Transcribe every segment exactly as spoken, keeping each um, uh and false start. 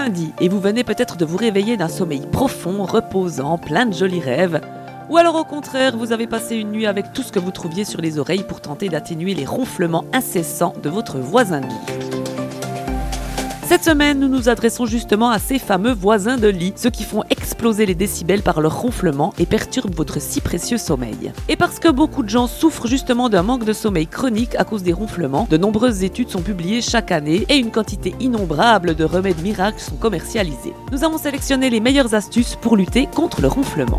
lundi et vous venez peut-être de vous réveiller d'un sommeil profond, reposant, plein de jolis rêves. Ou alors au contraire, vous avez passé une nuit avec tout ce que vous trouviez sur les oreilles pour tenter d'atténuer les ronflements incessants de votre voisin de lit. Cette semaine, nous nous adressons justement à ces fameux voisins de lit, ceux qui font exploser les décibels par leur ronflement et perturbent votre si précieux sommeil. Et parce que beaucoup de gens souffrent justement d'un manque de sommeil chronique à cause des ronflements, de nombreuses études sont publiées chaque année et une quantité innombrable de remèdes miracles sont commercialisés. Nous avons sélectionné les meilleures astuces pour lutter contre le ronflement.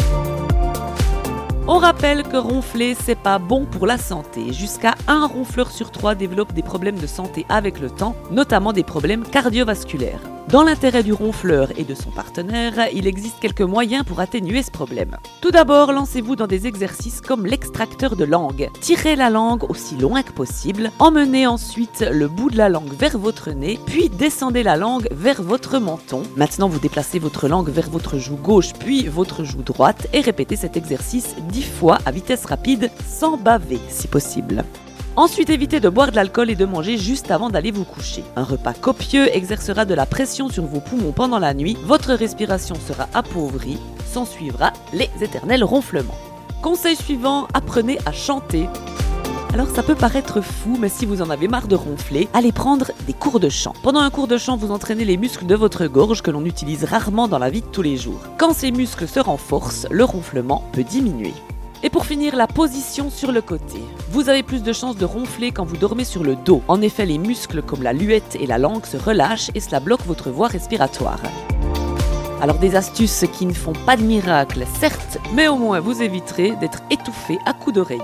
On rappelle que ronfler, c'est pas bon pour la santé. Jusqu'à un ronfleur sur trois développe des problèmes de santé avec le temps, notamment des problèmes cardiovasculaires. Dans l'intérêt du ronfleur et de son partenaire, il existe quelques moyens pour atténuer ce problème. Tout d'abord, lancez-vous dans des exercices comme l'extracteur de langue. Tirez la langue aussi loin que possible, emmenez ensuite le bout de la langue vers votre nez, puis descendez la langue vers votre menton. Maintenant, vous déplacez votre langue vers votre joue gauche, puis votre joue droite et répétez cet exercice dix fois à vitesse rapide, sans baver si possible. Ensuite, évitez de boire de l'alcool et de manger juste avant d'aller vous coucher. Un repas copieux exercera de la pression sur vos poumons pendant la nuit, votre respiration sera appauvrie, s'ensuivra les éternels ronflements. Conseil suivant, apprenez à chanter. Alors ça peut paraître fou, mais si vous en avez marre de ronfler, allez prendre des cours de chant. Pendant un cours de chant, vous entraînez les muscles de votre gorge que l'on utilise rarement dans la vie de tous les jours. Quand ces muscles se renforcent, le ronflement peut diminuer. Et pour finir, la position sur le côté. Vous avez plus de chances de ronfler quand vous dormez sur le dos. En effet, les muscles comme la luette et la langue se relâchent et cela bloque votre voie respiratoire. Alors des astuces qui ne font pas de miracle, certes, mais au moins vous éviterez d'être étouffé à coups d'oreiller.